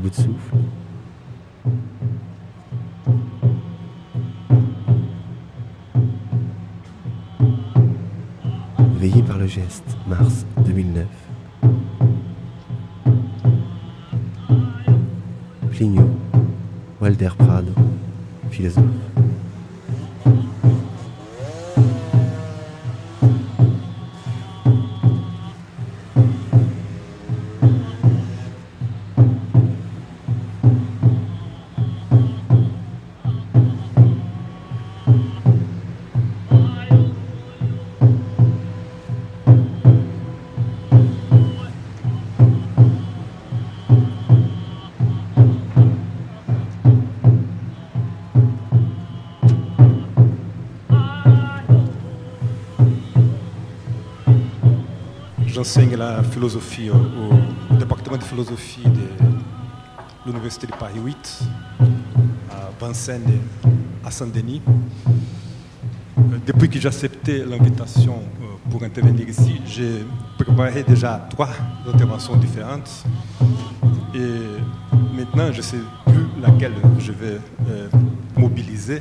bout de souffle. Veillé par le geste, mars 2009. Plinio, Walter Prado, philosophe. J'enseigne la philosophie au département de philosophie de l'Université de Paris 8, à Vincennes et à Saint-Denis. Depuis que j'ai accepté l'invitation pour intervenir ici, j'ai préparé déjà 3 interventions différentes. Et maintenant, je ne sais plus laquelle je vais mobiliser.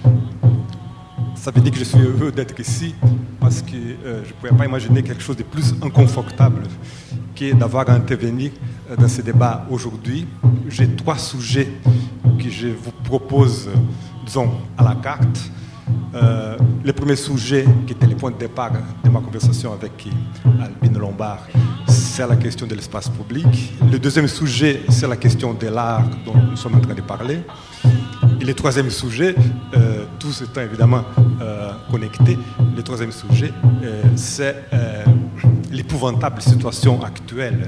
Ça veut dire que je suis heureux d'être ici parce que je ne pouvais pas imaginer quelque chose de plus inconfortable que d'avoir à intervenir dans ce débat aujourd'hui. J'ai 3 sujets que je vous propose, disons, à la carte. Le premier sujet, qui était le point de départ de ma conversation avec Albine Lombard, c'est la question de l'espace public. Le deuxième sujet, c'est la question de l'art dont nous sommes en train de parler. Et le troisième sujet, tous étant évidemment connectés, le troisième sujet, c'est l'épouvantable situation actuelle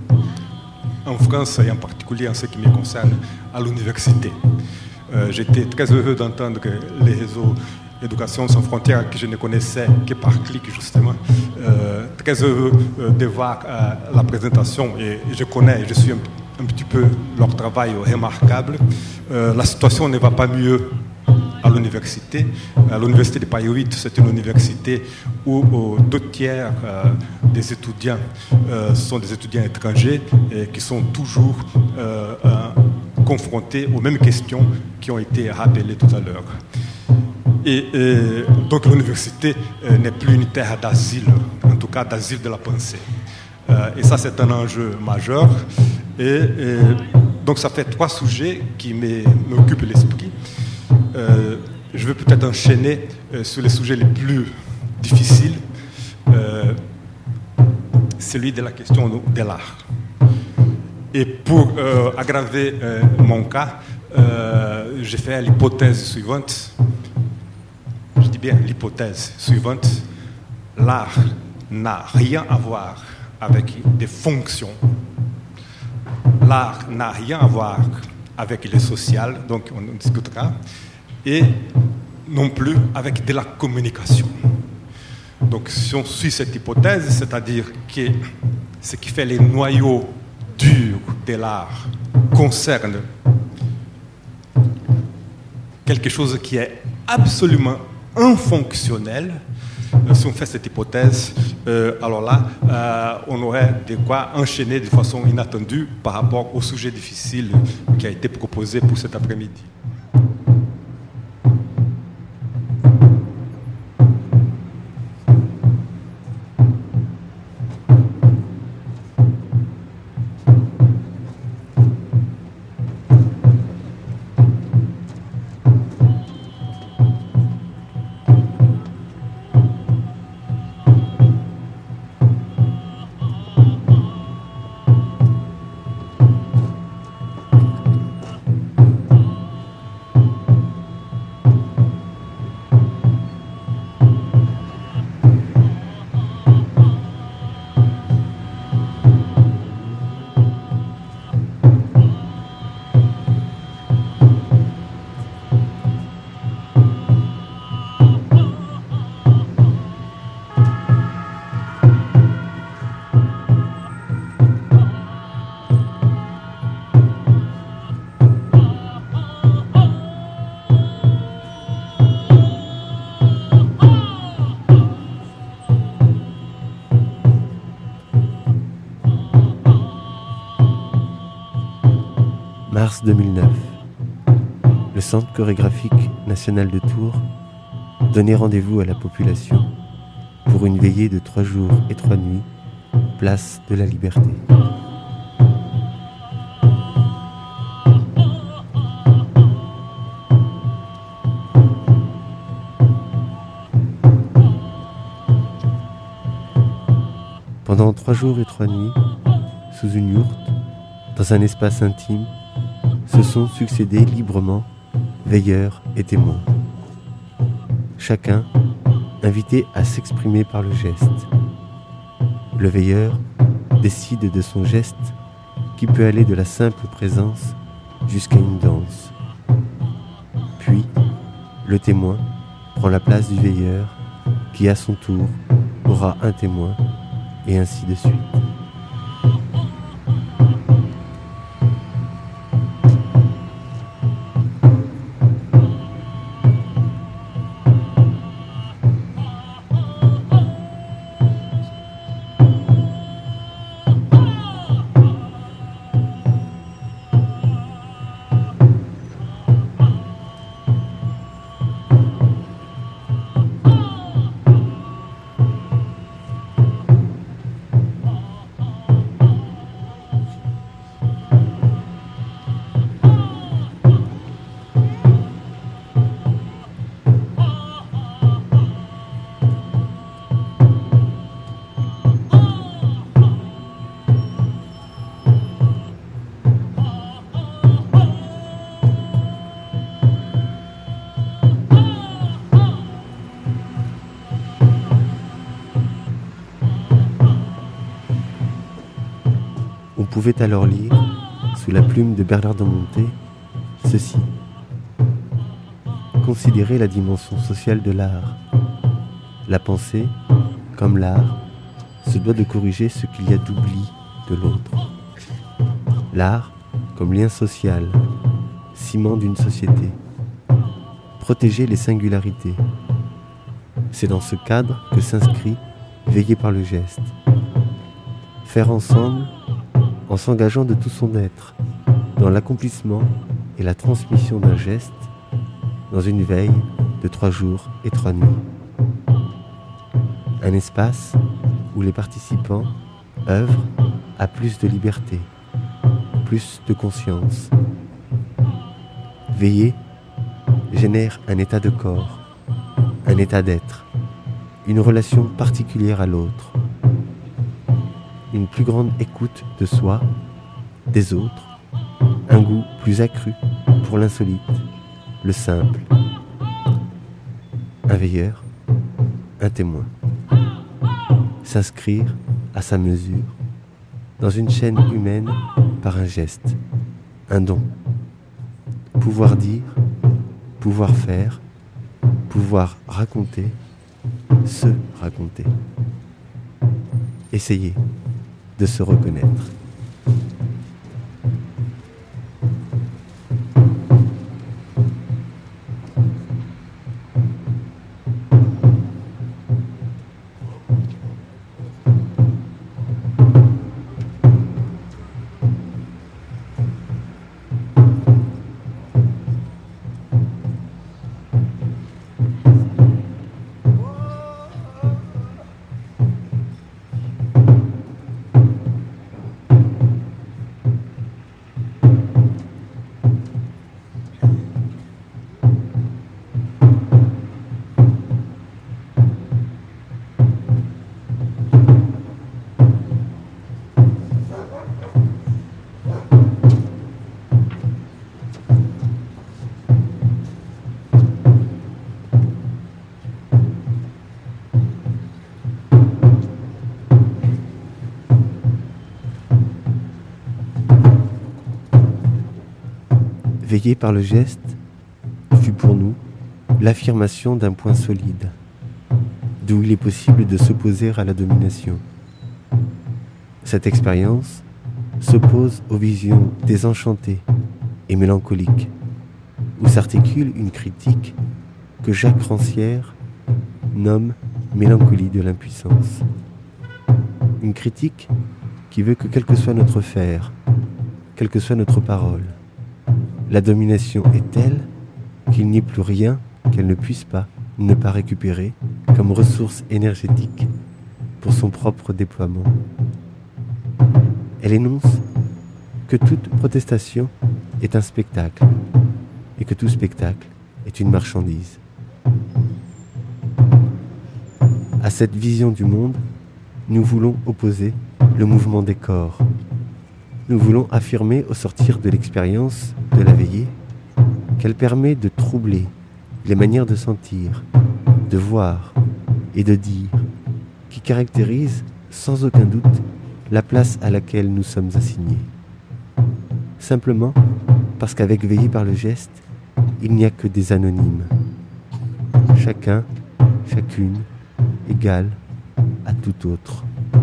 en France et en particulier en ce qui me concerne à l'université. J'étais très heureux d'entendre que les réseaux Éducation sans frontières, que je ne connaissais que par clic justement, très heureux de voir la présentation et je connais, je suis un petit peu leur travail remarquable. La situation ne va pas mieux à l'université. À l'université de Paris 8, c'est une université où 2 tiers des étudiants sont des étudiants étrangers et qui sont toujours confrontés aux mêmes questions qui ont été rappelées tout à l'heure. Et donc l'université n'est plus une terre d'asile, en tout cas d'asile de la pensée. Et ça, c'est un enjeu majeur. Et donc ça fait 3 sujets qui m'occupent l'esprit. Je vais peut-être enchaîner sur les sujets les plus difficiles. Celui de la question de l'art. Et pour aggraver mon cas, j'ai fait l'hypothèse suivante. Je dis bien l'hypothèse suivante. L'art n'a rien à voir avec des fonctions. L'art n'a rien à voir avec le social, donc on discutera, et non plus avec de la communication. Donc si on suit cette hypothèse, c'est-à-dire que ce qui fait les noyaux durs de l'art concerne quelque chose qui est absolument infonctionnel. Si on fait cette hypothèse, alors là, on aurait de quoi enchaîner de façon inattendue par rapport au sujet difficile qui a été proposé pour cet après-midi. Mars 2009. Le Centre chorégraphique national de Tours donnait rendez-vous à la population pour une veillée de 3 jours et 3 nuits, place de la Liberté. Pendant 3 jours et 3 nuits, sous une yourte, dans un espace intime, se sont succédés librement veilleurs et témoins. Chacun invité à s'exprimer par le geste. Le veilleur décide de son geste qui peut aller de la simple présence jusqu'à une danse. Puis, le témoin prend la place du veilleur qui, à son tour, aura un témoin, et ainsi de suite. On pouvait alors lire, sous la plume de Bernard de Monté, ceci. Considérer la dimension sociale de l'art. La pensée, comme l'art, se doit de corriger ce qu'il y a d'oubli de l'autre. L'art comme lien social, ciment d'une société. Protéger les singularités. C'est dans ce cadre que s'inscrit Veiller par le geste. Faire ensemble, en s'engageant de tout son être, dans l'accomplissement et la transmission d'un geste, dans une veille de 3 jours et 3 nuits. Un espace où les participants œuvrent à plus de liberté, plus de conscience. Veiller génère un état de corps, un état d'être, une relation particulière à l'autre, une plus grande écoute de soi, des autres, un goût plus accru pour l'insolite, le simple. Un veilleur, un témoin. S'inscrire à sa mesure, dans une chaîne humaine par un geste, un don. Pouvoir dire, pouvoir faire, pouvoir raconter, se raconter. Essayer de se reconnaître. Veiller par le geste fut pour nous l'affirmation d'un point solide, d'où il est possible de s'opposer à la domination. Cette expérience s'oppose aux visions désenchantées et mélancoliques, où s'articule une critique que Jacques Rancière nomme mélancolie de l'impuissance. Une critique qui veut que quel que soit notre faire, quelle que soit notre parole, La domination est telle qu'il n'y ait plus rien qu'elle ne puisse pas ne pas récupérer comme ressource énergétique pour son propre déploiement. Elle énonce que toute protestation est un spectacle et que tout spectacle est une marchandise. À cette vision du monde, nous voulons opposer le mouvement des corps. Nous voulons affirmer au sortir de l'expérience de la veillée qu'elle permet de troubler les manières de sentir, de voir et de dire qui caractérisent sans aucun doute la place à laquelle nous sommes assignés. Simplement parce qu'avec veiller par le geste, il n'y a que des anonymes. Chacun, chacune, égale à tout autre.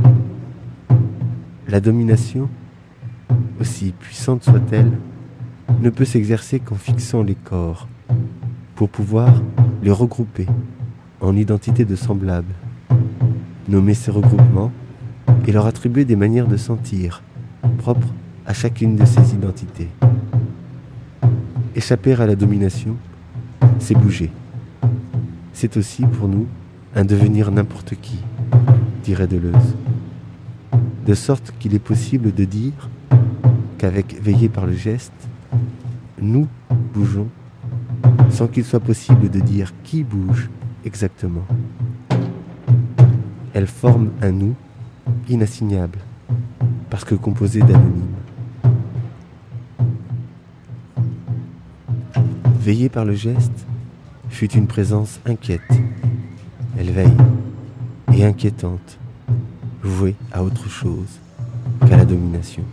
La domination, aussi puissante soit-elle, ne peut s'exercer qu'en fixant les corps, pour pouvoir les regrouper en identités de semblables, nommer ces regroupements et leur attribuer des manières de sentir propres à chacune de ces identités. Échapper à la domination, c'est bouger. C'est aussi pour nous un devenir n'importe qui, dirait Deleuze. De sorte qu'il est possible de dire qu'avec veiller par le geste, nous bougeons sans qu'il soit possible de dire qui bouge exactement. Elle forme un nous inassignable, parce que composé d'anonymes. Veiller par le geste fut une présence inquiète. Elle veille et inquiétante, vouée à autre chose qu'à la domination.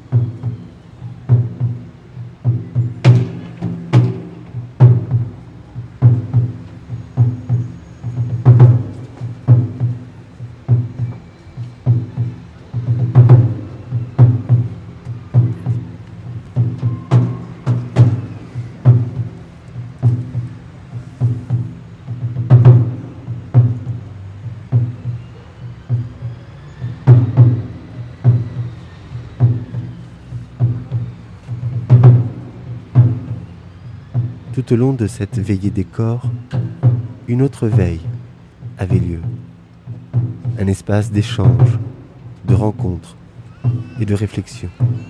Tout au long de cette veillée des corps, une autre veille avait lieu. Un espace d'échange, de rencontre et de réflexion.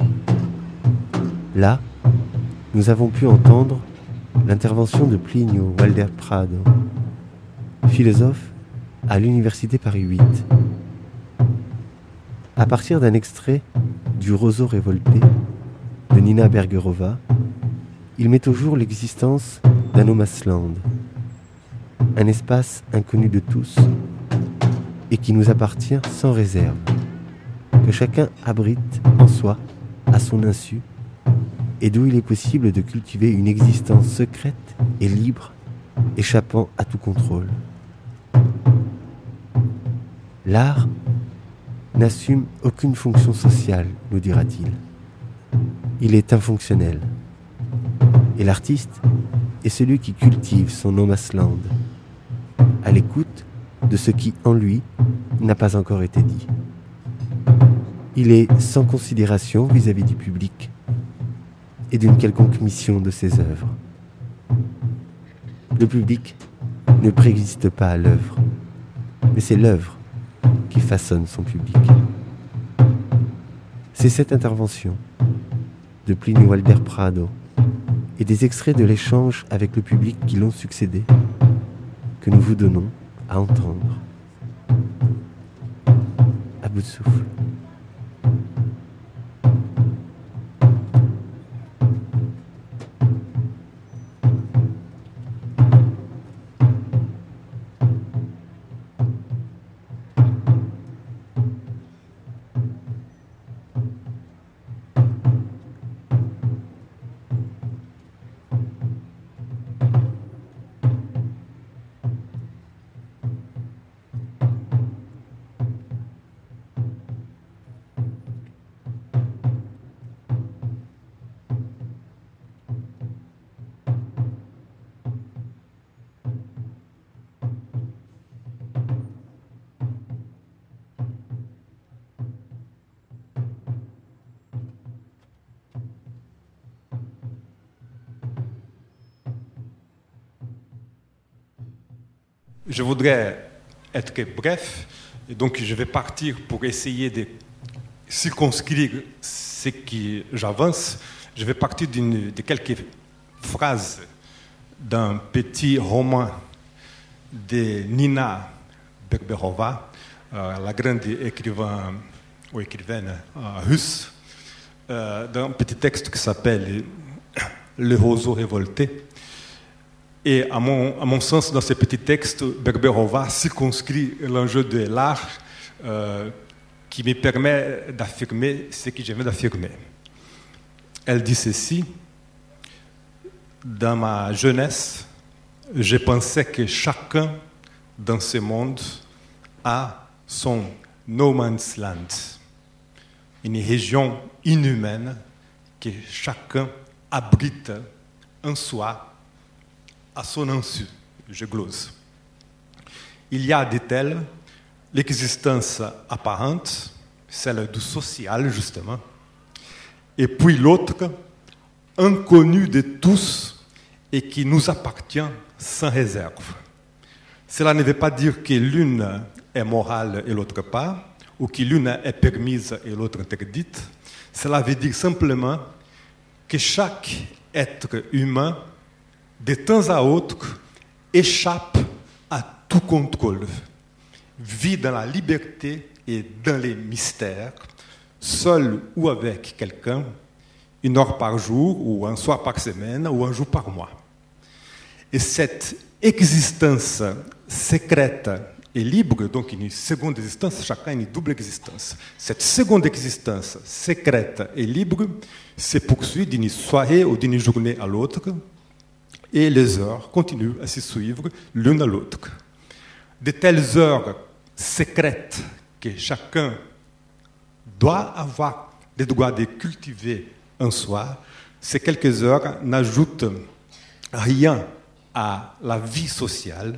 Là, nous avons pu entendre l'intervention de Plinio Walder Prado, philosophe à l'Université Paris 8. À partir d'un extrait du Roseau révolté de Nina Bergerova, il met au jour l'existence d'un no man's land, un espace inconnu de tous et qui nous appartient sans réserve, que chacun abrite en soi, à son insu, et d'où il est possible de cultiver une existence secrète et libre, échappant à tout contrôle. L'art n'assume aucune fonction sociale, nous dira-t-il. Il est infonctionnel. Et l'artiste est celui qui cultive son no man's land, à l'écoute de ce qui, en lui, n'a pas encore été dit. Il est sans considération vis-à-vis du public et d'une quelconque mission de ses œuvres. Le public ne préexiste pas à l'œuvre, mais c'est l'œuvre qui façonne son public. C'est cette intervention de Plinio Walder Prado et des extraits de l'échange avec le public qui l'ont succédé que nous vous donnons à entendre. À bout de souffle. Je voudrais être bref, et donc je vais partir pour essayer de circonscrire ce que j'avance. Je vais partir de quelques phrases d'un petit roman de Nina Berberova, la grande écrivaine russe, d'un petit texte qui s'appelle « Le roseau révolté ». Et à mon sens, dans ce petit texte, Berberova circonscrit l'enjeu de l'art qui me permet d'affirmer ce que je viens d'affirmer. Elle dit ceci: dans ma jeunesse, je pensais que chacun dans ce monde a son no man's land, une région inhumaine que chacun abrite en soi, à son insu. Je glose. Il y a de telles l'existence apparente, celle du social justement, et puis l'autre, inconnu de tous et qui nous appartient sans réserve. Cela ne veut pas dire que l'une est morale et l'autre pas, ou que l'une est permise et l'autre interdite. Cela veut dire simplement que chaque être humain, de temps à autre, échappe à tout contrôle, vit dans la liberté et dans les mystères, seul ou avec quelqu'un, 1 heure par jour, ou un soir par semaine, ou un jour par mois. Et cette existence secrète et libre, donc une seconde existence, chacun une double existence. Cette seconde existence secrète et libre se poursuit d'une soirée ou d'une journée à l'autre, et les heures continuent à se suivre l'une à l'autre. De telles heures secrètes que chacun doit avoir le droit de cultiver en soi, ces quelques heures n'ajoutent rien à la vie sociale.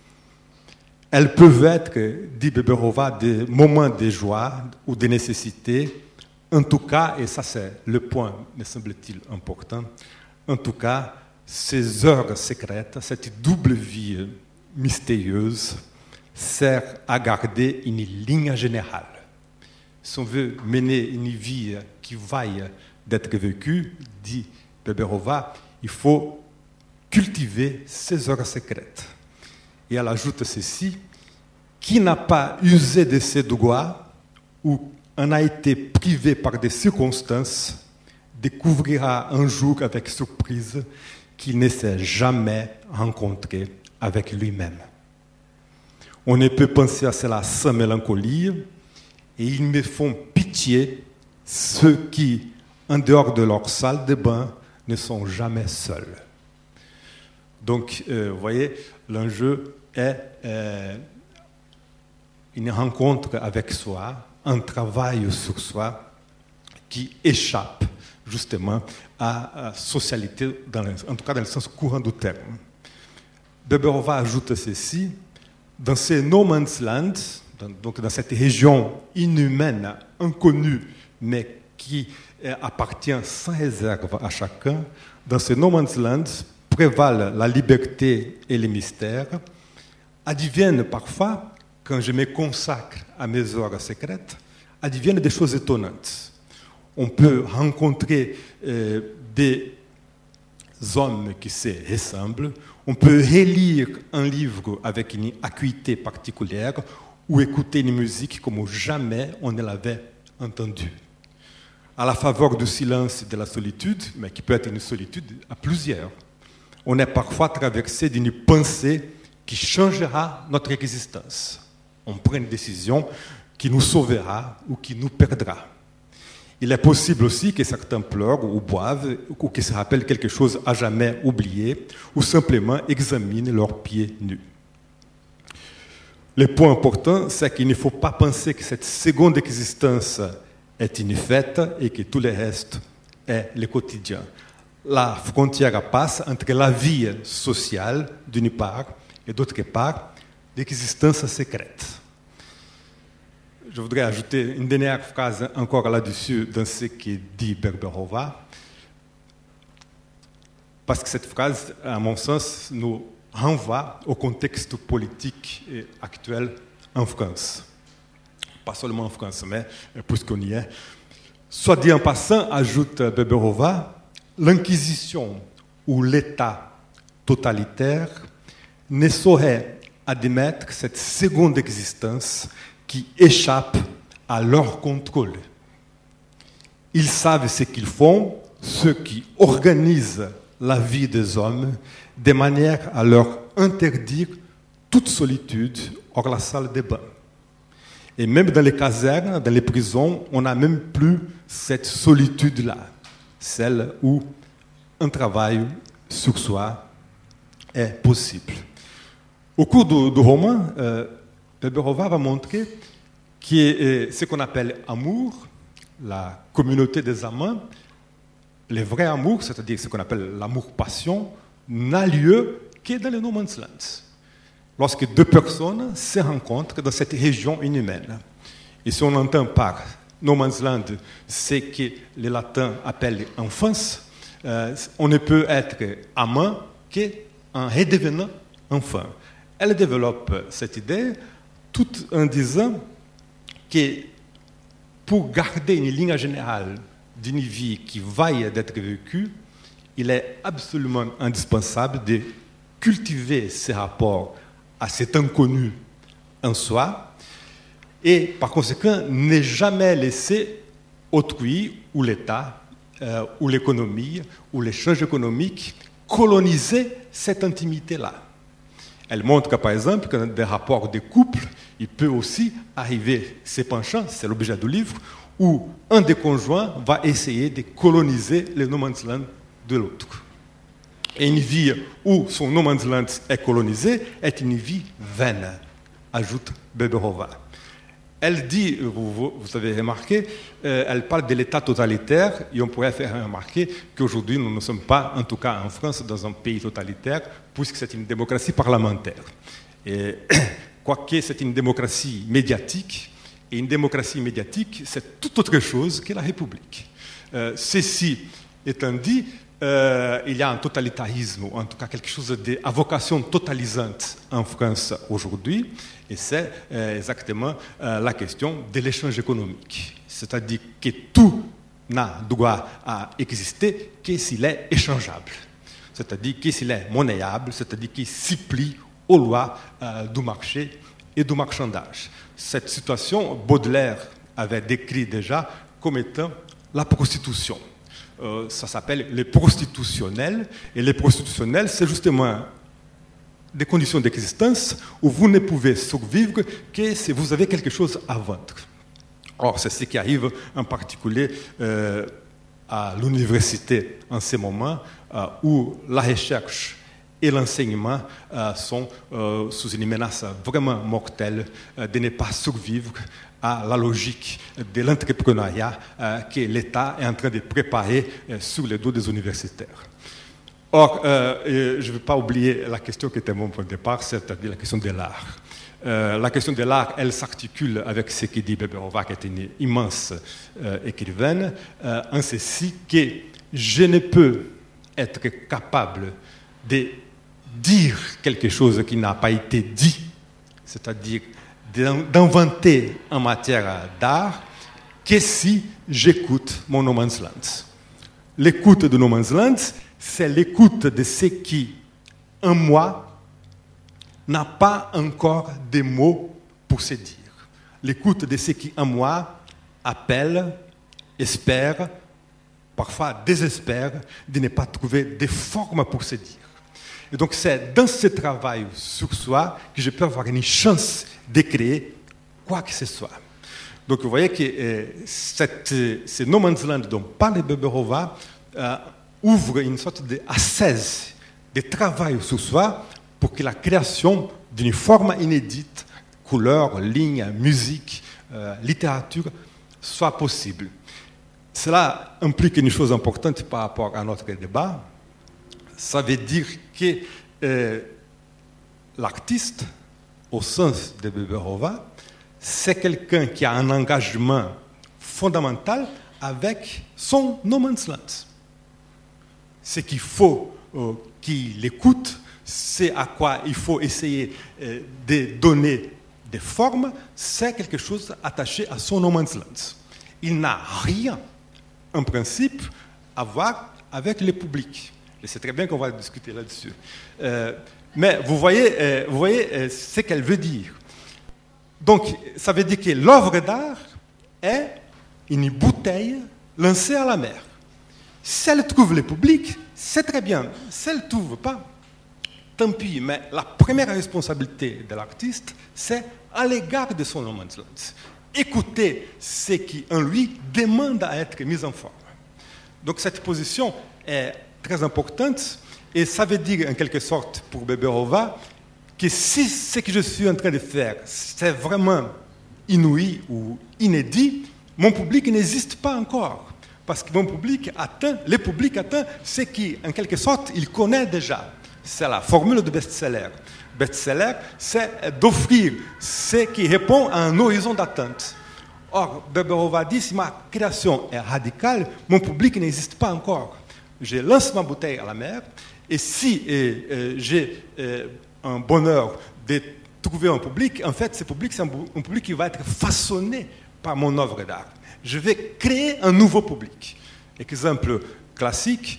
Elles peuvent être, dit Berberova, des moments de joie ou de nécessité. En tout cas, et ça c'est le point, me semble-t-il, important, en tout cas, ces heures secrètes, cette double vie mystérieuse, sert à garder une ligne générale. Si on veut mener une vie qui vaille d'être vécue, dit Berberova, il faut cultiver ces heures secrètes. Et elle ajoute ceci: qui n'a pas usé de ses droits ou en a été privé par des circonstances, découvrira un jour avec surprise qu'il ne s'est jamais rencontré avec lui-même. On ne peut penser à cela sans mélancolie, et ils me font pitié, ceux qui, en dehors de leur salle de bain, ne sont jamais seuls. Donc, vous voyez, l'enjeu est une rencontre avec soi, un travail sur soi qui échappe justement à la socialité, en tout cas dans le sens courant du terme. Berberova ajoute ceci: dans ces no man's land, donc dans cette région inhumaine, inconnue, mais qui appartient sans réserve à chacun, dans ce no man's land prévalent la liberté et les mystères, adviennent parfois, quand je me consacre à mes heures secrètes, adviennent des choses étonnantes. On peut rencontrer des hommes qui se ressemblent, on peut relire un livre avec une acuité particulière ou écouter une musique comme jamais on ne l'avait entendue. À la faveur du silence et de la solitude, mais qui peut être une solitude à plusieurs, on est parfois traversé d'une pensée qui changera notre existence. On prend une décision qui nous sauvera ou qui nous perdra. Il est possible aussi que certains pleurent ou boivent ou qu'ils se rappellent quelque chose à jamais oublié ou simplement examinent leurs pieds nus. Le point important, c'est qu'il ne faut pas penser que cette seconde existence est une fête et que tout le reste est le quotidien. La frontière passe entre la vie sociale, d'une part, et d'autre part, l'existence secrète. Je voudrais ajouter une dernière phrase encore là-dessus dans ce que dit Berberova, parce que cette phrase, à mon sens, nous renvoie au contexte politique actuel en France. Pas seulement en France, mais puisqu'on y est. Soit dit en passant, ajoute Beberova, l'Inquisition ou l'État totalitaire ne saurait admettre cette seconde existence qui échappe à leur contrôle. Ils savent ce qu'ils font, ceux qui organisent la vie des hommes, de manière à leur interdire toute solitude hors la salle des bains. Et même dans les casernes, dans les prisons, on n'a même plus cette solitude-là, celle où un travail sur soi est possible. Au cours du roman, Beberova va montrer que ce qu'on appelle amour, la communauté des amants, le vrai amour, c'est-à-dire ce qu'on appelle l'amour-passion, n'a lieu que dans le no man's land. Lorsque deux personnes se rencontrent dans cette région inhumaine. Et si on entend par no man's land ce que les latins appellent enfance, on ne peut être amant qu'en redevenant enfant. Elle développe cette idée tout en disant que pour garder une ligne générale d'une vie qui vaille d'être vécue, il est absolument indispensable de cultiver ces rapports à cet inconnu en soi et par conséquent ne jamais laisser autrui ou l'État ou l'économie ou l'échange économique coloniser cette intimité-là. Elle montre que, par exemple, que dans des rapports de couple, il peut aussi arriver ces penchants, c'est l'objet du livre, où un des conjoints va essayer de coloniser le no man's land de l'autre. Et une vie où son no man's land est colonisé est une vie vaine, ajoute Beberova. Elle dit, vous avez remarqué, elle parle de l'État totalitaire, et on pourrait faire remarquer qu'aujourd'hui, nous ne sommes pas, en tout cas en France, dans un pays totalitaire, puisque c'est une démocratie parlementaire. Et, quoique c'est une démocratie médiatique, et une démocratie médiatique, c'est tout autre chose que la République. Ceci étant dit, il y a un totalitarisme, ou en tout cas quelque chose à vocation totalisante en France aujourd'hui, et c'est exactement la question de l'échange économique. C'est-à-dire que tout n'a droit à exister que s'il est échangeable. C'est-à-dire que s'il est monnayable, c'est-à-dire qu'il s'y plie aux lois du marché et du marchandage. Cette situation, Baudelaire avait décrit déjà comme étant la prostitution. Ça s'appelle les prostitutionnels. Et les prostitutionnels, c'est justement des conditions d'existence où vous ne pouvez survivre que si vous avez quelque chose à vendre. Or, c'est ce qui arrive en particulier à l'université en ce moment, où la recherche et l'enseignement sont sous une menace vraiment mortelle de ne pas survivre à la logique de l'entrepreneuriat que l'État est en train de préparer sur les dos des universitaires. Or, je ne veux pas oublier la question qui était mon point de départ, c'est-à-dire la question de l'art. La question de l'art, elle s'articule avec ce que dit Beberova, qui est une immense écrivaine, en ceci que je ne peux être capable de dire quelque chose qui n'a pas été dit, c'est-à-dire d'inventer en matière d'art, que si j'écoute mon No Man's Land. L'écoute de No Man's Land, c'est l'écoute de ce qui, en moi, n'a pas encore des mots pour se dire. L'écoute de ce qui, en moi, appelle, espère, parfois désespère, de ne pas trouver des formes pour se dire. Et donc c'est dans ce travail sur soi que je peux avoir une chance de créer quoi que ce soit. Donc vous voyez que ce No Man's Land dont parle Beberova ouvre une sorte d'ascèse, de travail sur soi pour que la création d'une forme inédite, couleur, ligne, musique, littérature, soit possible. Cela implique une chose importante par rapport à notre débat. Ça veut dire que l'artiste, au sens de Beberova, c'est quelqu'un qui a un engagement fondamental avec son No Man's Land. Ce qu'il faut qu'il écoute, c'est à quoi il faut essayer de donner des formes, c'est quelque chose attaché à son no man's land. Il n'a rien, en principe, à voir avec le public. Et c'est très bien qu'on va discuter là-dessus. Mais vous voyez ce qu'elle veut dire. Donc, ça veut dire que l'œuvre d'art est une bouteille lancée à la mer. Si elle trouve le public, c'est très bien. Si elle ne trouve pas, tant pis. Mais la première responsabilité de l'artiste, c'est à l'égard de son no man's land. Écouter ce qui, en lui, demande à être mis en forme. Donc, cette position est très importante. Et ça veut dire, en quelque sorte, pour Beberova, que si ce que je suis en train de faire, c'est vraiment inouï ou inédit, mon public n'existe pas encore. Parce que mon public atteint ce qui, en quelque sorte, il connaît déjà. C'est la formule de best-seller. Best-seller, c'est d'offrir ce qui répond à un horizon d'attente. Or, Beberova dit, si ma création est radicale, mon public n'existe pas encore. Je lance ma bouteille à la mer, et si j'ai un bonheur de trouver un public, en fait, ce public, c'est un public qui va être façonné par mon œuvre d'art. Je vais créer un nouveau public. Exemple classique,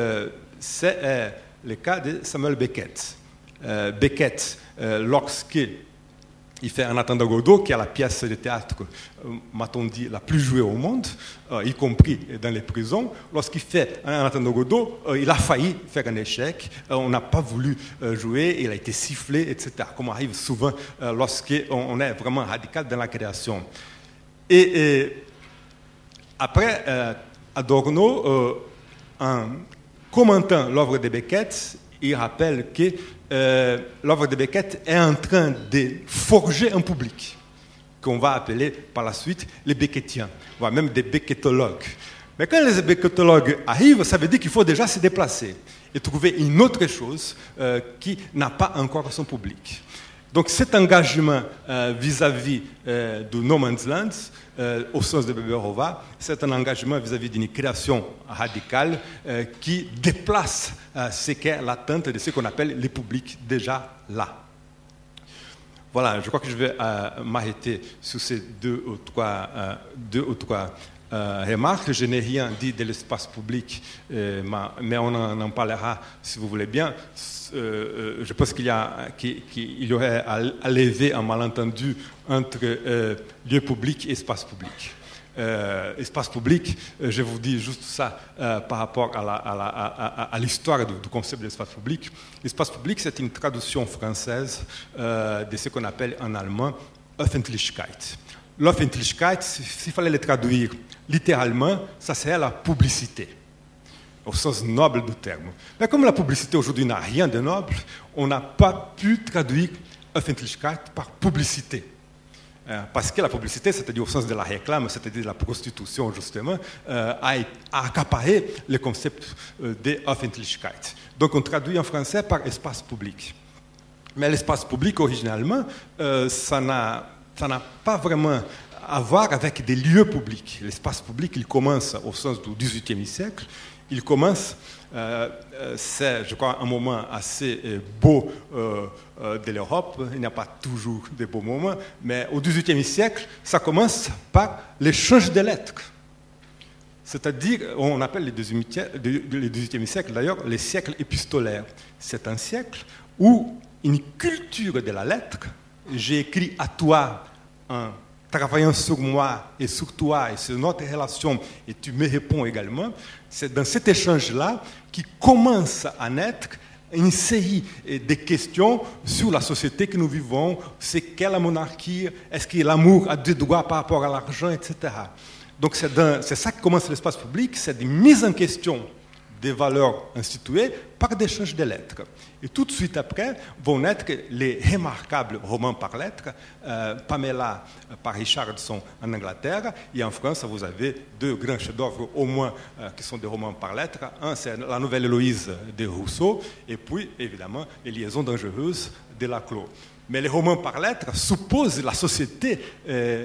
c'est le cas de Samuel Beckett. Beckett, lorsqu'il fait En attendant Godot, qui est la pièce de théâtre, m'a-t-on dit, la plus jouée au monde, y compris dans les prisons. Lorsqu'il fait En attendant Godot, il a failli faire un échec. On n'a pas voulu jouer, il a été sifflé, etc. Comme arrive souvent lorsqu'on est vraiment radical dans la création. Et après, Adorno, en commentant l'œuvre de Beckett, il rappelle que l'œuvre de Beckett est en train de forger un public qu'on va appeler par la suite les Beckettiens, voire même des Beckettologues. Mais quand les Beckettologues arrivent, ça veut dire qu'il faut déjà se déplacer et trouver une autre chose qui n'a pas encore son public. Donc cet engagement vis-à-vis du No Man's Land, au sens de Beberova, c'est un engagement vis-à-vis d'une création radicale qui déplace ce qu'est l'attente de ce qu'on appelle les publics déjà là. Voilà, je crois que je vais m'arrêter sur ces deux ou trois remarques. Je n'ai rien dit de l'espace public, mais on en parlera si vous voulez bien. Je pense qu'il y aurait à lever un malentendu entre lieu public et espace public. Espace public, je vous dis juste ça par rapport à l'histoire du concept d'espace public. L'espace public, c'est une traduction française de ce qu'on appelle en allemand Öffentlichkeit. L'Öffentlichkeit, s'il fallait le traduire littéralement, ça serait la publicité, au sens noble du terme. Mais comme la publicité aujourd'hui n'a rien de noble, on n'a pas pu traduire Öffentlichkeit par publicité. Parce que la publicité, c'est-à-dire au sens de la réclame, c'est-à-dire de la prostitution justement, a accaparé le concept de Öffentlichkeit. Donc on traduit en français par espace public. Mais l'espace public, originalement, ça n'a pas vraiment à voir avec des lieux publics. L'espace public, il commence au sens du XVIIIe siècle. Il commence, c'est, je crois, un moment assez beau de l'Europe. Il n'y a pas toujours de beaux moments, mais au XVIIIe siècle, ça commence par l'échange de lettres. C'est-à-dire, on appelle le XVIIIe siècle, d'ailleurs, le siècle épistolaire. C'est un siècle où une culture de la lettre, j'ai écrit à toi en travaillant sur moi et sur toi et sur notre relation, et tu me réponds également, c'est dans cet échange-là qui commence à naître une série de questions sur la société que nous vivons, c'est qu'est la monarchie, est-ce que l'amour a deux droits par rapport à l'argent, etc. Donc c'est ça que commence l'espace public, c'est une mise en question des valeurs instituées par des échanges de lettres. Et tout de suite après vont naître les remarquables romans par lettres, Pamela par Richardson en Angleterre, et en France vous avez deux grands chefs-d'œuvre au moins qui sont des romans par lettres. Un c'est La Nouvelle Héloïse de Rousseau, et puis évidemment Les Liaisons dangereuses de Laclos. Mais les romans par lettres supposent la société,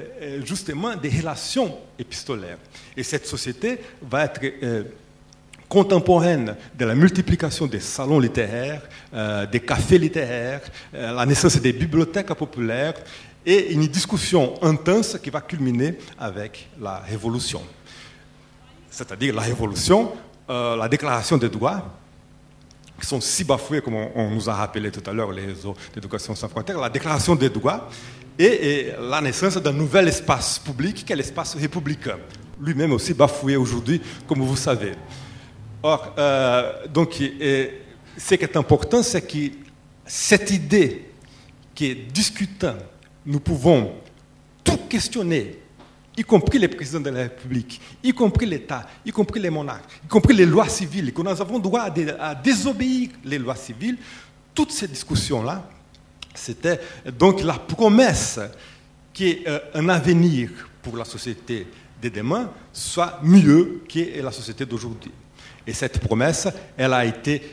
justement, des relations épistolaires. Et cette société va être contemporaine de la multiplication des salons littéraires, des cafés littéraires, la naissance des bibliothèques populaires et une discussion intense qui va culminer avec la Révolution. C'est-à-dire la Révolution, la Déclaration des droits, qui sont si bafoués, comme on nous a rappelé tout à l'heure, les réseaux d'éducation sans frontières, la Déclaration des droits et la naissance d'un nouvel espace public qui est l'espace républicain, lui-même aussi bafoué aujourd'hui, comme vous savez. Or, donc, ce qui est important, c'est que cette idée qui est discutée, nous pouvons tout questionner, y compris les présidents de la République, y compris l'État, y compris les monarques, y compris les lois civiles, que nous avons droit à désobéir les lois civiles. Toutes ces discussions-là, c'était donc la promesse qu'un avenir pour la société de demain soit mieux que la société d'aujourd'hui. Et cette promesse, elle a été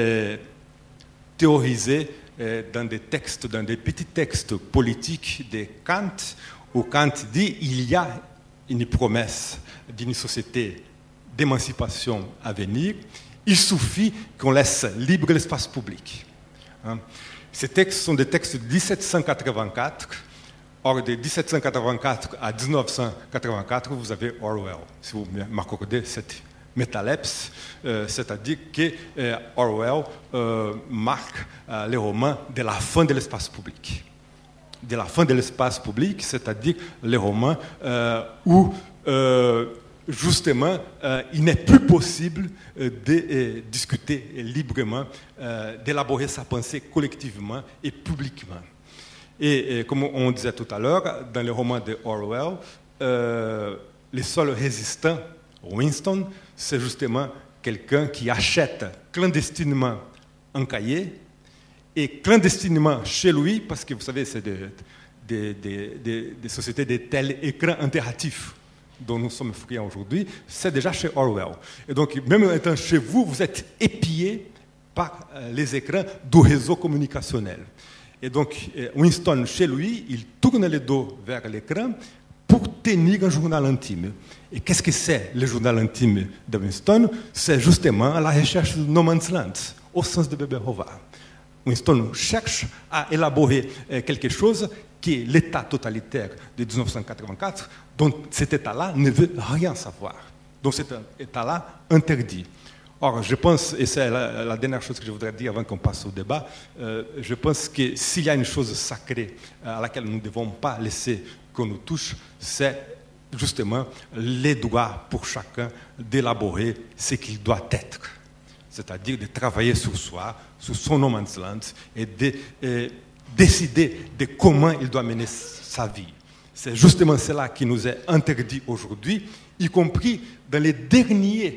théorisée dans des textes, dans des petits textes politiques de Kant, où Kant dit il y a une promesse d'une société d'émancipation à venir, il suffit qu'on laisse libre l'espace public. Ces textes sont des textes de 1784. Or, de 1784 à 1984, vous avez Orwell, si vous m'accordez cette métalepse, c'est-à-dire que Orwell marque les romans de la fin de l'espace public. De la fin de l'espace public, c'est-à-dire les romans où, justement, il n'est plus possible de discuter librement, d'élaborer sa pensée collectivement et publiquement. Et comme on disait tout à l'heure, dans les romans de Orwell, les seuls résistants, Winston, c'est justement quelqu'un qui achète clandestinement un cahier, et clandestinement chez lui, parce que vous savez, c'est des sociétés de tels écrans interactifs dont nous sommes friands aujourd'hui, c'est déjà chez Orwell. Et donc, même étant chez vous, vous êtes épié par les écrans du réseau communicationnel. Et donc, Winston, chez lui, il tourne le dos vers l'écran pour tenir un journal intime. Et qu'est-ce que c'est le journal intime de Winston? C'est justement la recherche de No Man's Land, au sens de Beber-Hova. Winston cherche à élaborer quelque chose qui est l'État totalitaire de 1984, dont cet État-là ne veut rien savoir, dont cet État-là interdit. Or, je pense, et c'est la dernière chose que je voudrais dire avant qu'on passe au débat, je pense que s'il y a une chose sacrée à laquelle nous ne devons pas laisser qu'on nous touche, c'est justement les droits pour chacun d'élaborer ce qu'il doit être. C'est-à-dire de travailler sur soi, sur son no man's land, et de décider de comment il doit mener sa vie. C'est justement cela qui nous est interdit aujourd'hui, y compris dans les derniers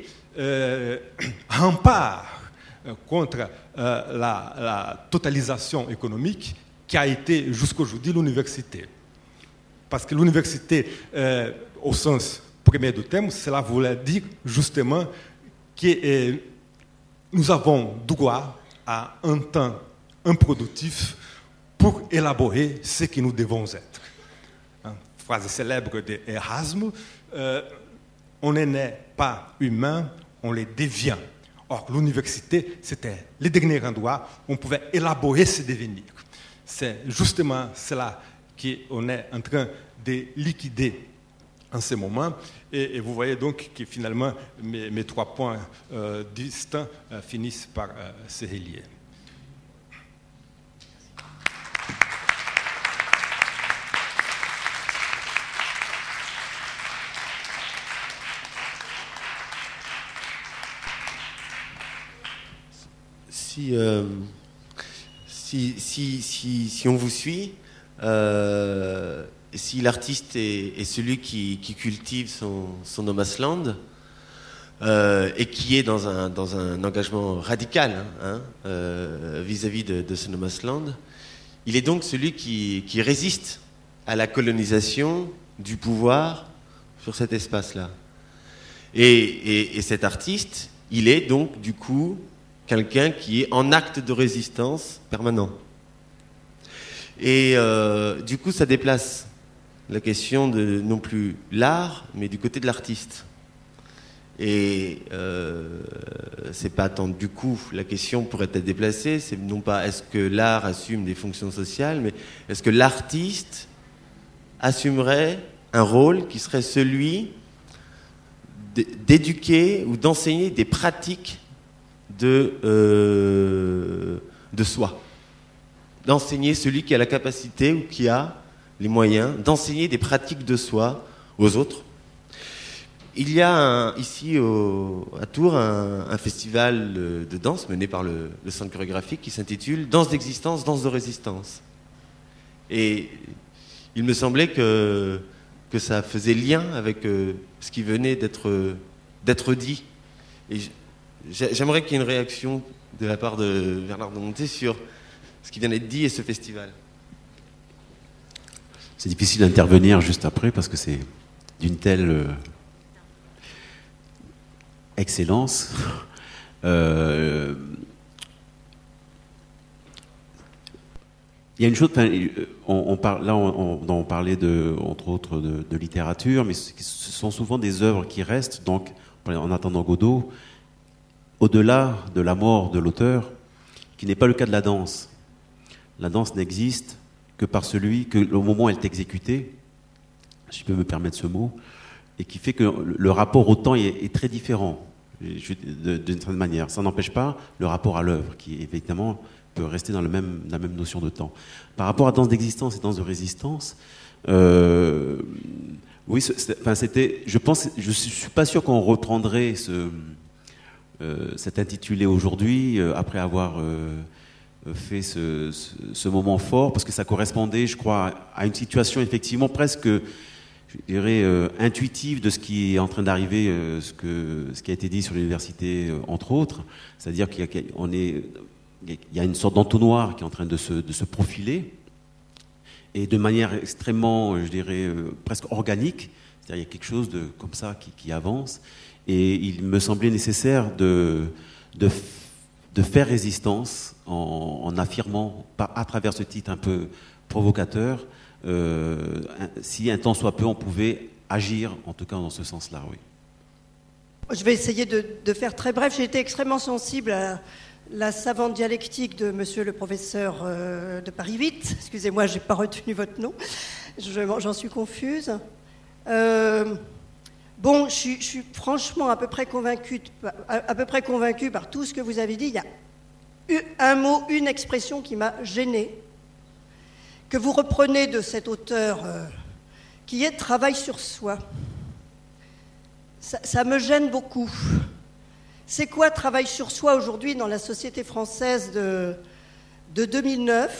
remparts contre la totalisation économique qui a été jusqu'aujourd'hui l'université. Parce que l'université, au sens premier du terme, cela voulait dire justement que nous avons droit à un temps improductif pour élaborer ce que nous devons être. Phrase célèbre d'Erasme, on n'est pas humain, on les devient. Or, l'université, c'était le dernier endroit où on pouvait élaborer ce devenir. C'est justement cela qu'on est en train de liquider en ce moment. Et vous voyez donc que finalement, mes 3 points distincts finissent par se relier. Si on vous suit, si l'artiste est celui qui cultive son no man's land et qui est dans un engagement radical vis-à-vis de ce no man's land, il est donc celui qui résiste à la colonisation du pouvoir sur cet espace-là. Et cet artiste, il est donc du coup quelqu'un qui est en acte de résistance permanent. Et du coup, ça déplace la question de non plus l'art, mais du côté de l'artiste. Et c'est pas tant du coup, la question pourrait être déplacée, c'est non pas est-ce que l'art assume des fonctions sociales, mais est-ce que l'artiste assumerait un rôle qui serait celui d'éduquer ou d'enseigner des pratiques de soi, d'enseigner celui qui a la capacité ou qui a les moyens d'enseigner des pratiques de soi aux autres. Il y a ici à Tours un festival de danse mené par le Centre chorégraphique qui s'intitule Danse d'existence, danse de résistance. Et il me semblait que ça faisait lien avec ce qui venait d'être dit. Et j'aimerais qu'il y ait une réaction de la part de Bernard de Monté sur ce qui vient d'être dit et ce festival. C'est difficile d'intervenir juste après parce que c'est d'une telle excellence. Il y a une chose, on parlait entre autres de littérature, mais ce sont souvent des œuvres qui restent, donc en attendant Godot, au-delà de la mort de l'auteur, qui n'est pas le cas de la danse. La danse n'existe que par celui que, au moment où elle est exécutée, si je peux me permettre ce mot, et qui fait que le rapport au temps est très différent, d'une certaine manière. Ça n'empêche pas le rapport à l'œuvre, qui évidemment peut rester dans la même notion de temps. Par rapport à danse d'existence et danse de résistance, oui, c'était. Je suis pas sûr qu'on reprendrait cet intitulé aujourd'hui après avoir fait ce moment fort, parce que ça correspondait, je crois, à une situation effectivement presque, je dirais, intuitive de ce qui est en train d'arriver, ce qui a été dit sur l'université, entre autres. C'est-à-dire qu'il y a une sorte d'entonnoir qui est en train de se profiler, et de manière extrêmement, je dirais, presque organique. C'est-à-dire qu'il y a quelque chose comme ça qui avance. Et il me semblait nécessaire de faire résistance en affirmant, à travers ce titre un peu provocateur, si un temps soit peu, on pouvait agir, en tout cas dans ce sens-là, oui. Je vais essayer de faire très bref. J'ai été extrêmement sensible à la savante dialectique de monsieur le professeur de Paris 8. Excusez-moi, je n'ai pas retenu votre nom. J'en suis confuse. Bon, je suis franchement à peu près convaincue par tout ce que vous avez dit. Il y a un mot, une expression qui m'a gênée, que vous reprenez de cet auteur, qui est « travail sur soi ». Ça me gêne beaucoup. C'est quoi travail sur soi aujourd'hui dans la société française de 2009 ?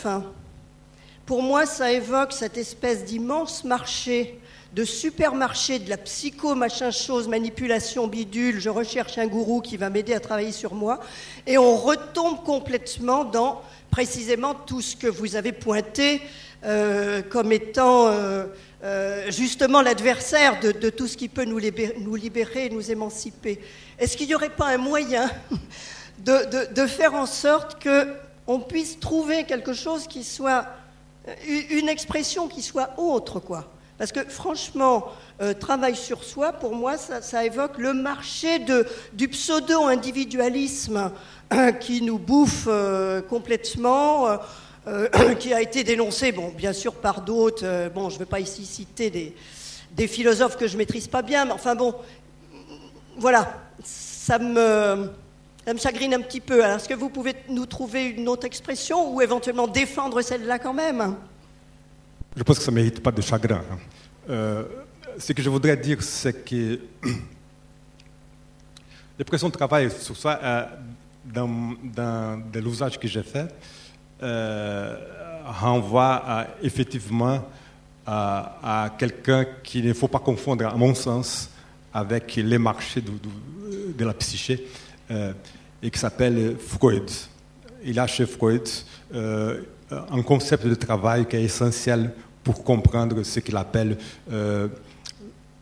Pour moi, ça évoque cette espèce d'immense marché, de supermarché, de la psycho, machin chose, manipulation, bidule, je recherche un gourou qui va m'aider à travailler sur moi, et on retombe complètement dans précisément tout ce que vous avez pointé comme étant justement l'adversaire de tout ce qui peut nous libérer, nous émanciper. Est-ce qu'il n'y aurait pas un moyen de faire en sorte qu'on puisse trouver quelque chose qui soit, une expression qui soit autre, quoi ? Parce que franchement, travail sur soi, pour moi, ça évoque le marché du pseudo-individualisme qui nous bouffe complètement, qui a été dénoncé, bon, bien sûr par d'autres. Bon, je ne vais pas ici citer des philosophes que je ne maîtrise pas bien, mais enfin bon, voilà, ça me chagrine un petit peu. Alors, est-ce que vous pouvez nous trouver une autre expression ou éventuellement défendre celle-là quand même ? Je pense que ça ne mérite pas de chagrin. Ce que je voudrais dire, c'est que l'expression de travail sur soi, dans l'usage que j'ai fait, renvoie effectivement à quelqu'un qu'il ne faut pas confondre, à mon sens, avec les marchés de la psyché, et qui s'appelle Freud. Il a chez Freud un concept de travail qui est essentiel pour comprendre ce qu'il appelle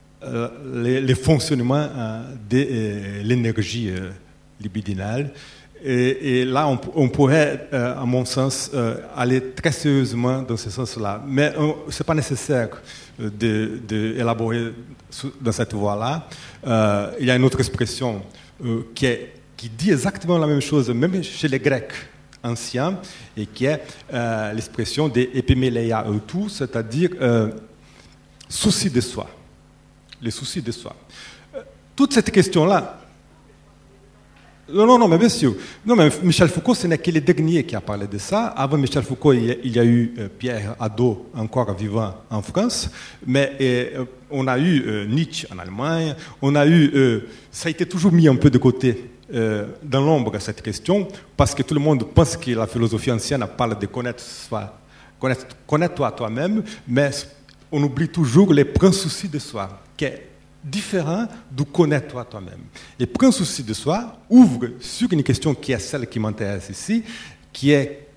les fonctionnements de l'énergie libidinale. Et là, on pourrait, à mon sens, aller très sérieusement dans ce sens-là. Mais ce n'est pas nécessaire d'élaborer dans cette voie-là. Il y a une autre expression qui dit exactement la même chose, même chez les Grecs anciens, et qui est l'expression des epimeleia eutou, c'est-à-dire souci de soi. Les soucis de soi. Toute cette question-là. Non, mais bien sûr. Non, mais Michel Foucault, ce n'est que le dernier qui a parlé de ça. Avant Michel Foucault, il y a eu Pierre Hadot, encore vivant en France. Mais on a eu Nietzsche en Allemagne. On a eu. Ça a été toujours mis un peu de côté, dans l'ombre, cette question, parce que tout le monde pense que la philosophie ancienne parle de connaître-toi toi-même, mais on oublie toujours les prends soucis de soi, qui est différent de connaître-toi toi-même. Et prends souci de soi ouvre sur une question qui est celle qui m'intéresse ici, qui est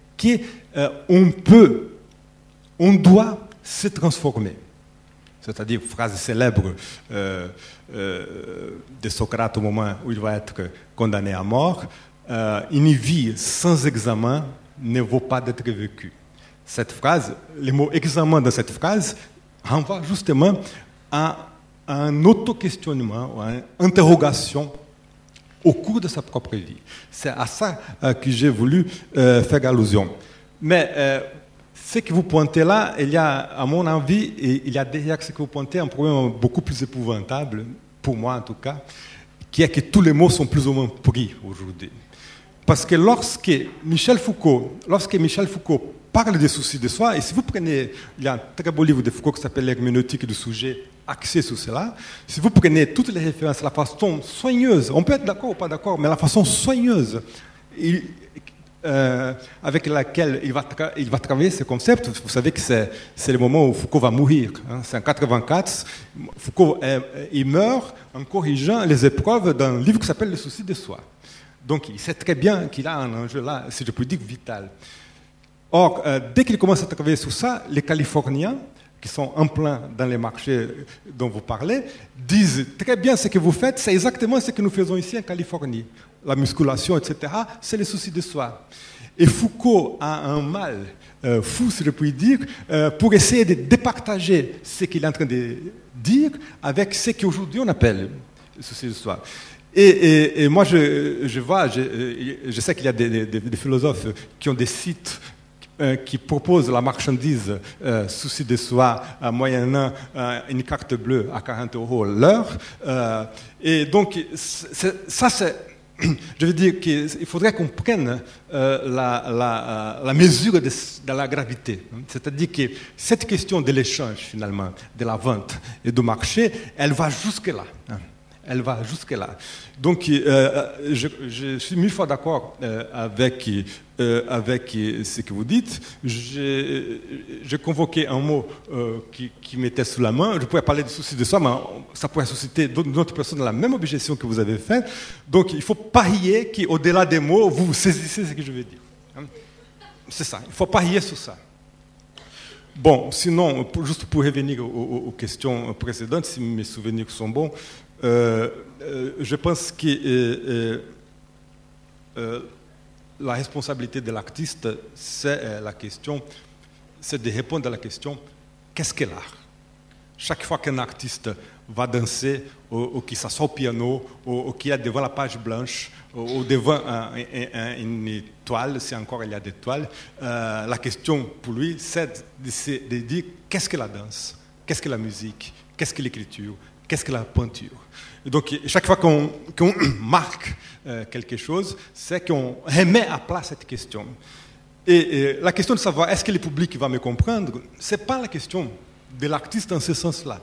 on doit se transformer. C'est-à-dire, phrase célèbre de Socrate au moment où il va être condamné à mort, une vie sans examen ne vaut pas d'être vécue. Cette phrase, le mot examen dans cette phrase renvoie justement à un auto-questionnement, à une interrogation au cours de sa propre vie. C'est à ça que j'ai voulu faire allusion. Mais ce que vous pointez là, il y a, à mon avis, il y a derrière ce que vous pointez un problème beaucoup plus épouvantable, pour moi en tout cas, qui est que tous les mots sont plus ou moins pris aujourd'hui. Parce que lorsque Michel Foucault parle des soucis de soi, et si vous prenez, il y a un très beau livre de Foucault qui s'appelle L'herméneutique du sujet, axé sur cela, si vous prenez toutes les références, la façon soigneuse, on peut être d'accord ou pas d'accord, mais la façon soigneuse avec laquelle il va travailler ce concept, vous savez que c'est le moment où Foucault va mourir. Hein, c'est en 1984, Foucault il meurt en corrigeant les épreuves d'un livre qui s'appelle Le souci de soi. Donc il sait très bien qu'il a un enjeu là, si je peux dire, vital. Or, dès qu'il commence à travailler sur ça, les Californiens, qui sont en plein dans les marchés dont vous parlez, disent très bien ce que vous faites, c'est exactement ce que nous faisons ici en Californie. La musculation, etc., c'est le souci de soi. Et Foucault a un mal fou, si je puis dire, pour essayer de départager ce qu'il est en train de dire avec ce qu'aujourd'hui on appelle le souci de soi. Et moi, je vois, je sais qu'il y a des philosophes qui ont des sites qui propose la marchandise souci de soi moyennant une carte bleue à 40 € l'heure. Et donc, ça c'est... Je veux dire qu'il faudrait qu'on prenne la mesure de la gravité. C'est-à-dire que cette question de l'échange, finalement, de la vente et du marché, elle va jusque-là. Elle va jusque-là. Donc, je suis 1000 fois d'accord avec ce que vous dites. J'ai convoqué un mot qui m'était sous la main. Je pourrais parler de souci de soi, mais ça pourrait susciter d'autres personnes la même objection que vous avez faite. Donc, il faut parier qu'au-delà des mots, vous saisissez ce que je veux dire. C'est ça. Il faut parier sur ça. Bon, sinon, juste pour revenir aux questions précédentes, si mes souvenirs sont bons, je pense que la responsabilité de l'artiste, c'est de répondre à la question qu'est-ce que l'art? Chaque fois qu'un artiste va danser, ou qu'il s'assoit au piano, ou qu'il est devant la page blanche, ou devant une toile, si encore il y a des toiles, la question pour lui, c'est de dire qu'est-ce que la danse? Qu'est-ce que la musique? Qu'est-ce que l'écriture? Qu'est-ce que la peinture? Et donc, chaque fois qu'on marque quelque chose, c'est qu'on remet à plat cette question. Et la question de savoir est-ce que le public va me comprendre, ce n'est pas la question de l'artiste en ce sens-là.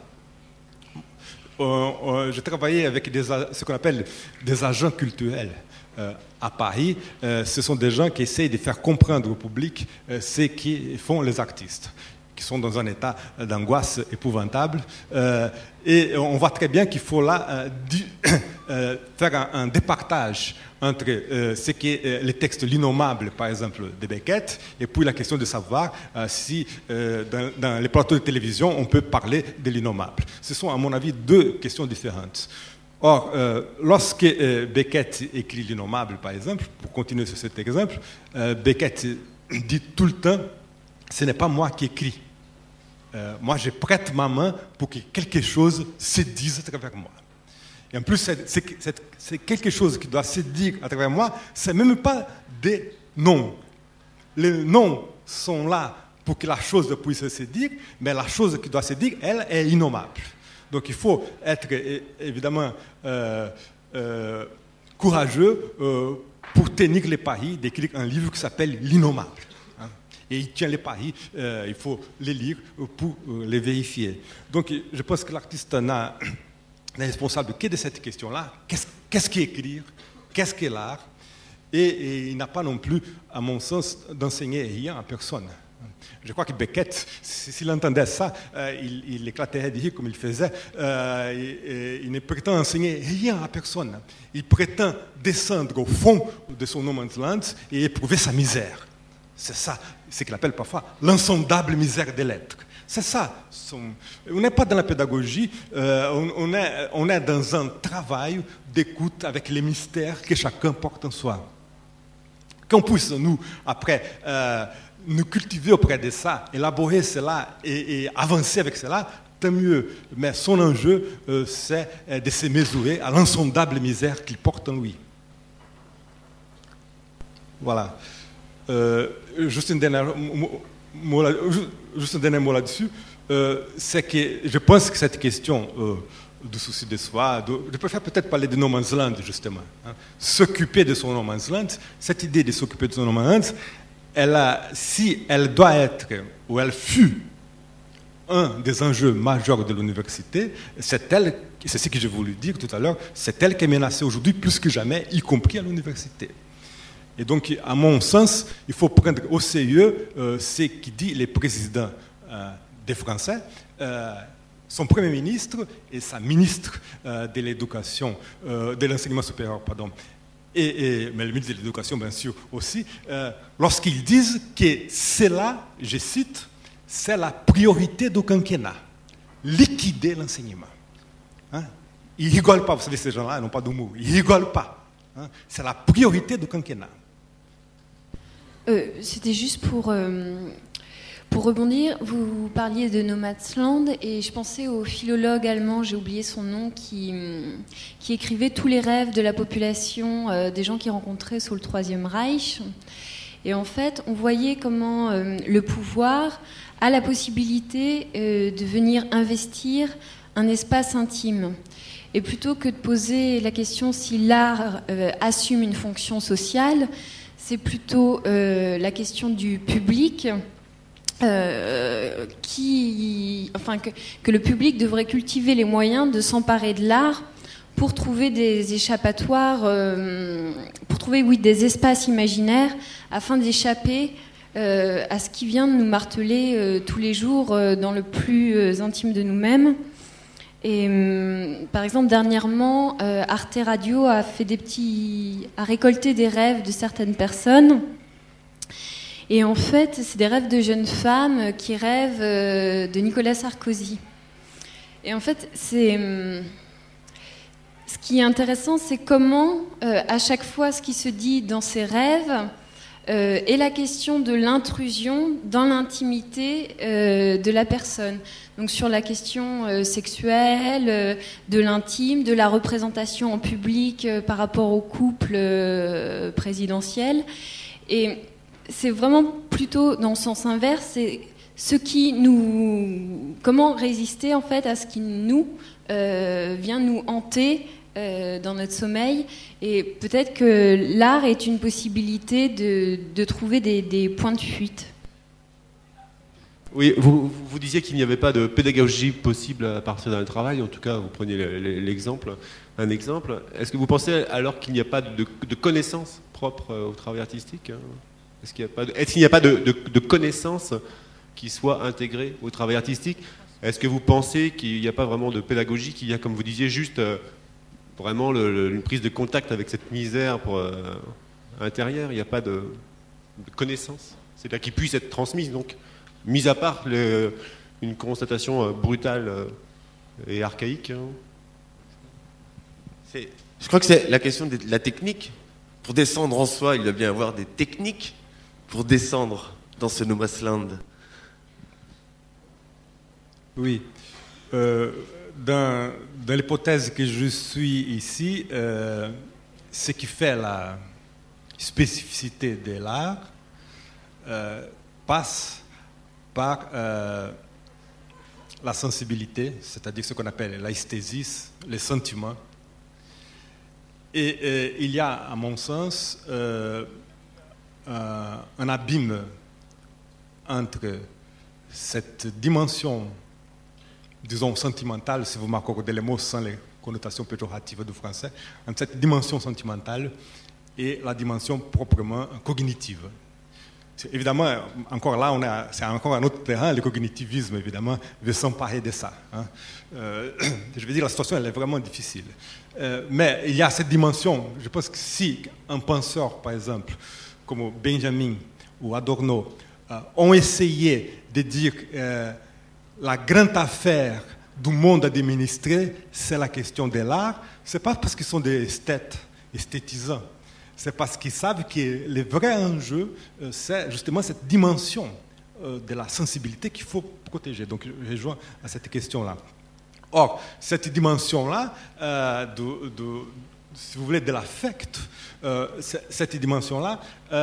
J'ai travaillé avec ce qu'on appelle des agents culturels à Paris. Ce sont des gens qui essayent de faire comprendre au public ce que font les artistes, qui sont dans un état d'angoisse épouvantable. Et on voit très bien qu'il faut là faire un départage entre ce qu'est le texte L'Innommable, par exemple, de Beckett, et puis la question de savoir si dans les plateaux de télévision, on peut parler de l'Innommable. Ce sont, à mon avis, deux questions différentes. Or, lorsque Beckett écrit l'innommable, par exemple, pour continuer sur cet exemple, Beckett dit tout le temps, ce n'est pas moi qui écris. Moi, je prête ma main pour que quelque chose se dise à travers moi. Et en plus, c'est quelque chose qui doit se dire à travers moi, ce n'est même pas des noms. Les noms sont là pour que la chose puisse se dire, mais la chose qui doit se dire, elle, est innommable. Donc il faut être évidemment courageux pour tenir les paris d'écrire un livre qui s'appelle L'innommable. Et il tient les paris, il faut les lire pour les vérifier. Donc je pense que l'artiste n'est responsable que de cette question-là. Qu'est-ce qu'écrire? Qu'est-ce qu'est l'art? Et il n'a pas non plus, à mon sens, d'enseigner rien à personne. Je crois que Beckett, s'il entendait ça, il éclaterait de rire comme il faisait. Il ne prétend enseigner rien à personne. Il prétend descendre au fond de son no man's land et éprouver sa misère. C'est ça, ce qu'il appelle parfois l'insondable misère des lettres. C'est ça. On n'est pas dans la pédagogie, on est dans un travail d'écoute avec les mystères que chacun porte en soi. Qu'on puisse, nous, après, nous cultiver auprès de ça, élaborer cela et avancer avec cela, tant mieux. Mais son enjeu, c'est de se mesurer à l'insondable misère qu'il porte en lui. Voilà. Juste un dernier mot là-dessus, c'est que je pense que cette question du souci de soi, je préfère peut-être parler de no man's land, justement. S'occuper de son no man's land, cette idée de s'occuper de son no man's land, si elle doit être, ou elle fut, un des enjeux majeurs de l'université, c'est ce que j'ai voulu dire tout à l'heure, c'est elle qui est menacée aujourd'hui plus que jamais, y compris à l'université. Et donc, à mon sens, il faut prendre au sérieux ce qui dit le président des Français, son Premier ministre et sa ministre de l'Éducation, de l'enseignement supérieur, pardon, mais le ministre de l'Éducation, bien sûr, aussi, lorsqu'ils disent que c'est là, je cite, c'est la priorité du quinquennat, liquider l'enseignement. Hein? Ils ne rigolent pas, vous savez, ces gens-là, ils n'ont pas d'humour, ils ne rigolent pas. Hein? C'est la priorité du quinquennat. C'était juste pour rebondir, vous parliez de Nomadland et je pensais au philologue allemand, j'ai oublié son nom, qui écrivait tous les rêves de la population, des gens qu'il rencontrait sous le Troisième Reich. Et en fait, on voyait comment le pouvoir a la possibilité de venir investir un espace intime. Et plutôt que de poser la question si l'art assume une fonction sociale, c'est plutôt la question du public, que le public devrait cultiver les moyens de s'emparer de l'art pour trouver des échappatoires, pour trouver des espaces imaginaires afin d'échapper à ce qui vient de nous marteler tous les jours dans le plus intime de nous-mêmes. Et par exemple, dernièrement, Arte Radio a récolté des rêves de certaines personnes. Et en fait, c'est des rêves de jeunes femmes qui rêvent de Nicolas Sarkozy. Et en fait, ce qui est intéressant, c'est comment, à chaque fois, ce qui se dit dans ces rêves est la question de l'intrusion dans l'intimité de la personne. Donc sur la question sexuelle, de l'intime, de la représentation en public par rapport au couple présidentiel. Et c'est vraiment plutôt dans le sens inverse, c'est comment résister en fait à ce qui vient nous hanter dans notre sommeil, et peut-être que l'art est une possibilité de trouver des points de fuite. Oui, vous disiez qu'il n'y avait pas de pédagogie possible à partir d'un travail, en tout cas vous preniez un exemple. Est-ce que vous pensez alors qu'il n'y a pas de connaissances propres au travail artistique? Est-ce qu'il n'y a pas de connaissances qui soient intégrées au travail artistique? Est-ce que vous pensez qu'il n'y a pas vraiment de pédagogie, qu'il y a, comme vous disiez, juste vraiment une prise de contact avec cette misère intérieure? Il n'y a pas de connaissances, c'est-à-dire qui puisse être transmise, donc mis à part une constatation brutale et archaïque. Je crois que c'est la question de la technique. Pour descendre en soi, il doit bien y avoir des techniques pour descendre dans ce No Man's Land. Oui. Dans l'hypothèse que je suis ici, ce qui fait la spécificité de l'art passe par la sensibilité, c'est-à-dire ce qu'on appelle l'esthésis, les sentiments. Et il y a, à mon sens, un abîme entre cette dimension, disons, sentimentale, si vous m'accordez les mots sans les connotations péjoratives du français, entre cette dimension sentimentale et la dimension proprement cognitive. Évidemment, encore là, c'est encore un autre terrain, le cognitivisme, évidemment, veut s'emparer de ça. Hein. Je veux dire, la situation, elle est vraiment difficile. Mais il y a cette dimension, je pense que si un penseur, par exemple, comme Benjamin ou Adorno, ont essayé de dire la grande affaire du monde administré, c'est la question de l'art, ce n'est pas parce qu'ils sont des esthétisants. C'est parce qu'ils savent que le vrai enjeu, c'est justement cette dimension de la sensibilité qu'il faut protéger. Donc, je rejoins à cette question-là. Or, cette dimension-là, si vous voulez, de l'affect, cette dimension-là,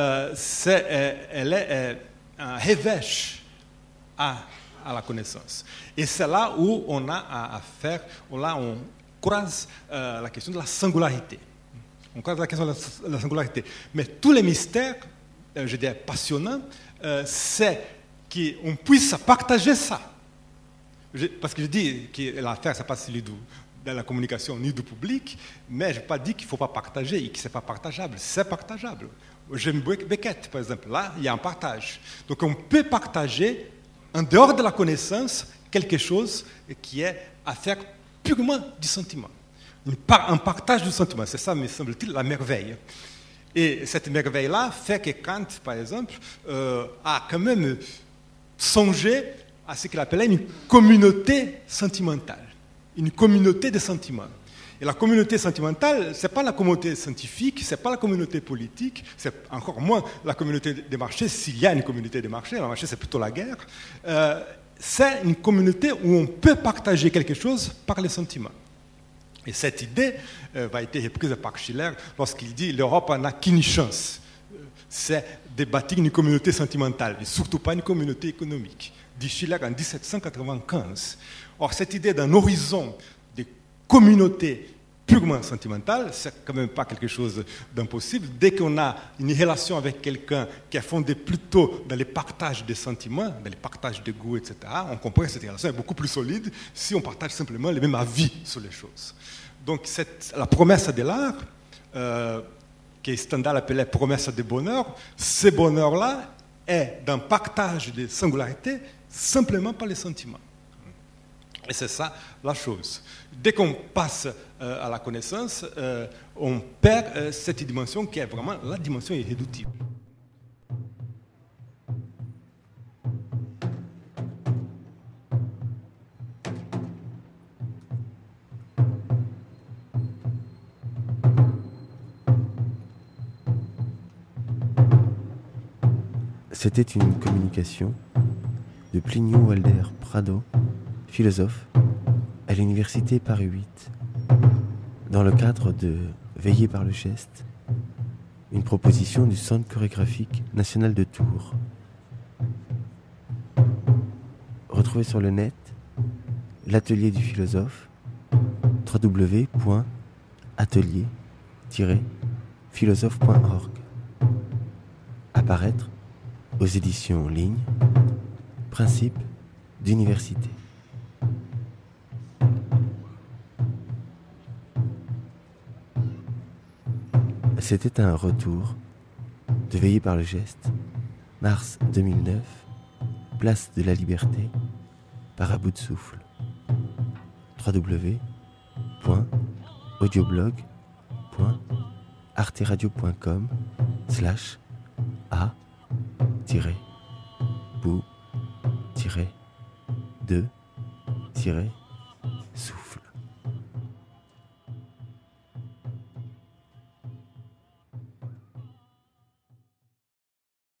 elle est un revêche à la connaissance. Et c'est là où on a à faire, là on croise la question de la singularité. On croise la question de la singularité. Mais tous les mystères, je dirais passionnants, c'est qu'on puisse partager ça. Parce que je dis que l'affaire, ce n'est pas celui de la communication ni du public, mais je n'ai pas dit qu'il ne faut pas partager et que ce n'est pas partageable. C'est partageable. J'aime Beckett, par exemple. Là, il y a un partage. Donc on peut partager, en dehors de la connaissance, quelque chose qui est affaire purement du sentiment. Un partage du sentiment, c'est ça, me semble-t-il, la merveille. Et cette merveille-là fait que Kant, par exemple, a quand même songé à ce qu'il appelait une communauté sentimentale, une communauté de sentiments. Et la communauté sentimentale, ce n'est pas la communauté scientifique, ce n'est pas la communauté politique, c'est encore moins la communauté des marchés, s'il y a une communauté des marchés, le marché c'est plutôt la guerre. C'est une communauté où on peut partager quelque chose par les sentiments. Et cette idée va être reprise par Schiller lorsqu'il dit « l'Europe n'a qu'une chance ». C'est de bâtir une communauté sentimentale, et surtout pas une communauté économique, dit Schiller en 1795. Or, cette idée d'un horizon de communauté purement sentimentale, c'est quand même pas quelque chose d'impossible. Dès qu'on a une relation avec quelqu'un qui est fondée plutôt dans les partages des sentiments, dans les partages de goûts, etc., on comprend que cette relation est beaucoup plus solide si on partage simplement les mêmes avis sur les choses. Donc la promesse de l'art, que Stendhal appelait promesse de bonheur, ce bonheur-là est d'un partage de singularité simplement par les sentiments. Et c'est ça la chose. Dès qu'on passe à la connaissance, on perd cette dimension qui est vraiment la dimension irréductible. C'était une communication de Plinio Walder Prado, philosophe, à l'université Paris 8, dans le cadre de Veiller par le geste, une proposition du Centre chorégraphique national de Tours. Retrouvez sur le net l'atelier du philosophe, www.atelier-philosophe.org. Apparaître aux éditions en ligne, Principe d'université. C'était un retour de Veiller par le geste, mars 2009, place de la Liberté, par à bout de souffle. www.arteradio.com/a-bout-de-souffle.